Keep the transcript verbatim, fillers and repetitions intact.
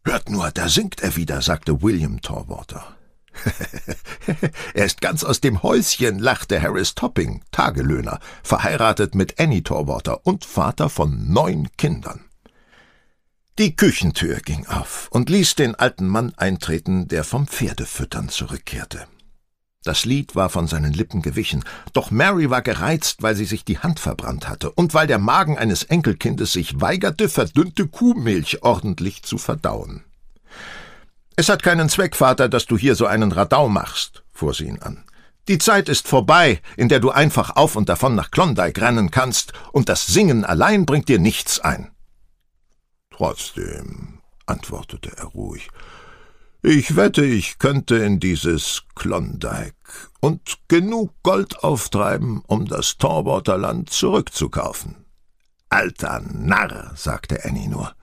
»Hört nur, da singt er wieder«, sagte William Torwater. »Er ist ganz aus dem Häuschen«, lachte Harris Topping, Tagelöhner, verheiratet mit Annie Torwater und Vater von neun Kindern. Die Küchentür ging auf und ließ den alten Mann eintreten, der vom Pferdefüttern zurückkehrte. Das Lied war von seinen Lippen gewichen, doch Mary war gereizt, weil sie sich die Hand verbrannt hatte und weil der Magen eines Enkelkindes sich weigerte, verdünnte Kuhmilch ordentlich zu verdauen. »Es hat keinen Zweck, Vater, dass du hier so einen Radau machst«, fuhr sie ihn an. »Die Zeit ist vorbei, in der du einfach auf und davon nach Klondike rennen kannst, und das Singen allein bringt dir nichts ein.« »Trotzdem«, antwortete er ruhig, »ich wette, ich könnte in dieses Klondike und genug Gold auftreiben, um das Torwaterland zurückzukaufen.« »Alter Narr«, sagte Annie nur.